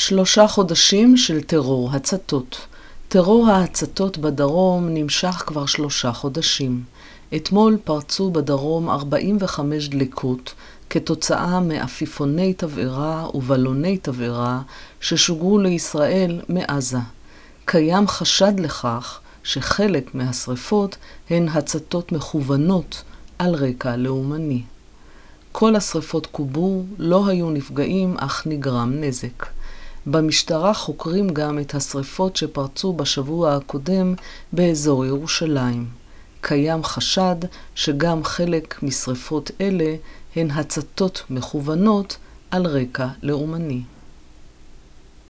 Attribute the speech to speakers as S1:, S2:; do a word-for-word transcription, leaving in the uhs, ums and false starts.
S1: שלושה חודשים של טרור הצתות. טרור ההצתות בדרום נמשך כבר שלושה חודשים. אתמול פרצו בדרום ארבעים וחמש דליקות כתוצאה מעפיפוני תבערה ובלוני תבערה ששוגרו לישראל מעזה. קיים חשד לכך שחלק מהשריפות הן הצתות מכוונות על רקע לאומני. כל השריפות קובו, לא היו נפגעים אך נגרם נזק. במשטרה חוקרים גם את השריפות שפרצו בשבוע הקודם באזור ירושלים. קיים חשד שגם חלק משריפות אלה הן הצתות מכוונות על רקע לאומני.